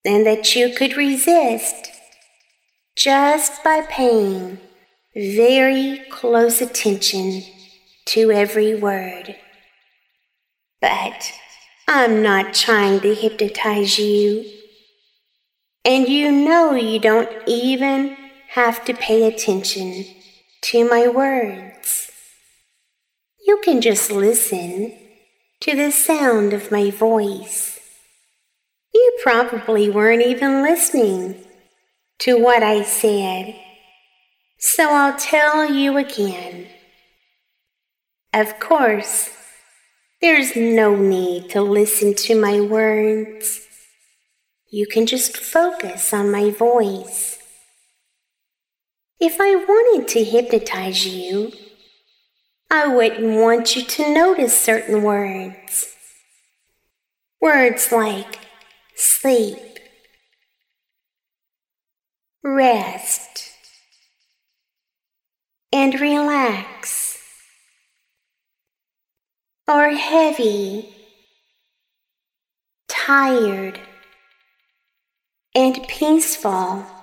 and that you could resist just by paying very close attention to every word. But I'm not trying to hypnotize you. And you know you don't even have to pay attention to my words. You can just listen to the sound of my voice. You probably weren't even listening to what I said, so I'll tell you again. Of course, there's no need to listen to my words. You can just focus on my voice. If I wanted to hypnotize you, I wouldn't want you to notice certain words. Words like sleep, rest, and relax, or heavy, tired, and peaceful.